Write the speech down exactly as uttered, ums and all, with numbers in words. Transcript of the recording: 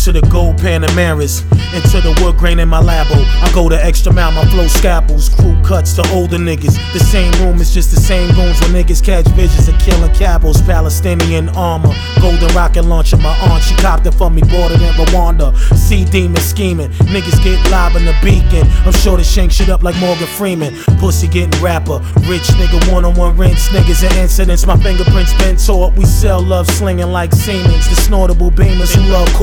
to the gold Panameras, into the wood grain in my labo. I go the extra mile, my flow scalpels. Crew cuts to older niggas. The same room is just the same goons when niggas catch visions of killing capos. Palestinian armor, golden rocket launcher. My aunt, she copped it for me, bought it in Rwanda. Sea demon scheming, niggas get live in the beacon. I'm sure to shank shit up like Morgan Freeman. Pussy getting rapper, rich nigga one-on-one rents. Niggas and incidents, my fingerprints been taught. We sell love slinging like Siemens. The snortable beamers who love